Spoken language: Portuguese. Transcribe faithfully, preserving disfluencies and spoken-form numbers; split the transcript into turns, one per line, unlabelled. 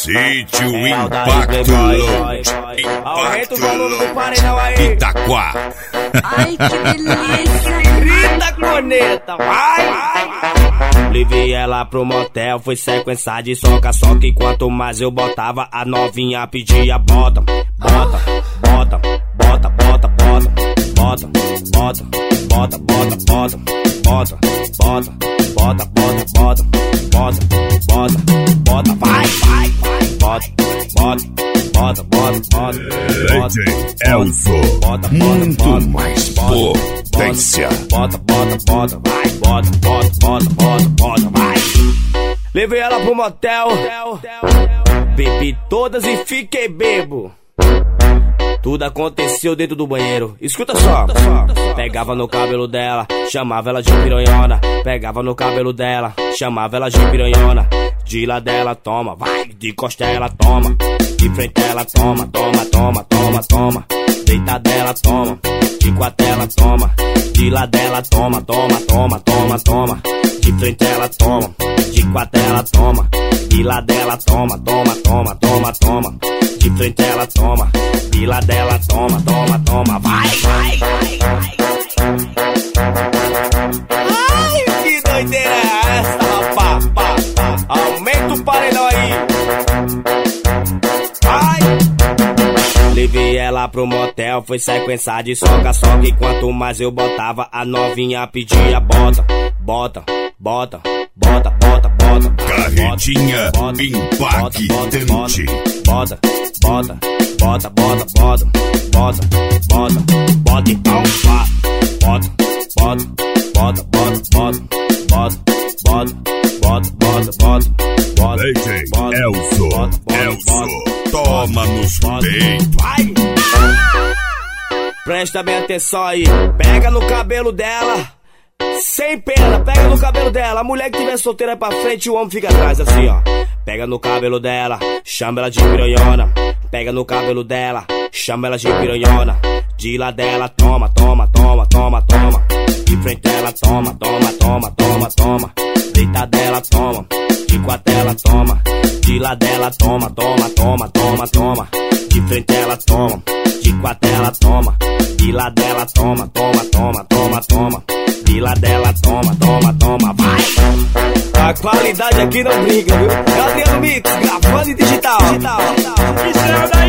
Sítio Impacto Lounge.
Aumenta o volume do paredão aí.
Itaquá.
Ai, que delícia.
Grita, corneta, vai.
Levei ela pro motel, foi sequência de soca-soca. E quanto mais eu botava, a novinha pedia bota, bota, bota, bota, bota, bota, bota, bota, bota, bota, bota, bota, bota, bota, bota, bota, bota, bota, bota, vai, vai, vai, bota, bota, bota, bota, bota,
D J Elzo, muito mais potência.
Bota, bota, bota, vai, bota, bota, bota, bota, bota, vai. Levei ela pro motel, bebi todas e fiquei bebo. Tudo aconteceu dentro do banheiro. Escuta só. Pegava no cabelo dela, chamava ela de piranhona. Pegava no cabelo dela, chamava ela de piranhona. De lá dela toma, vai. De costa ela toma, de frente ela toma, toma, toma, toma, toma. Deita dela toma, de quatro ela toma. De lá dela toma, toma, toma, toma, toma. De frente ela toma, de quatro ela toma. De lá dela toma, toma, toma, toma, toma. De frente ela toma, de lá dela toma, toma, toma, vai, vai, vai, vai.
Ai, que doideira é essa, rapá, pá, pá. Aumenta o paredão aí. Vai.
Levei ela pro motel, foi sequência de soca-soca. E quanto mais eu botava, a novinha pedia bota, bota, bota, bota, bota, bota.
Carretinha impactante.
Bota, bota, bota, bota, bota, bota, bota, bota, então vá. Bota, bota, bota, bota, bota, bota, bota, bota, bota, bota, bota.
D J Elzo, Elzo, toma nos peitos.
Vai! Presta bem atenção aí. Pega no cabelo dela, sem pena, pega no cabelo dela. A mulher que tiver solteira é pra frente e o homem fica atrás, assim ó. Pega no cabelo dela, chama ela de piranhona. Pega no cabelo dela, chama ela de piranhona. De lá dela, toma, toma, toma, toma, toma. De frente ela toma, toma, toma, toma, toma. Deita dela, toma, de quatro ela toma. De lá dela, toma, toma, toma, toma, toma. De frente ela toma, de quatro ela toma. De lá dela, toma, toma, toma, toma, toma. De lá dela, toma, toma, toma, vai.
A qualidade aqui não brinca, viu? Gabriel Mix, gravando em digital. digital. digital.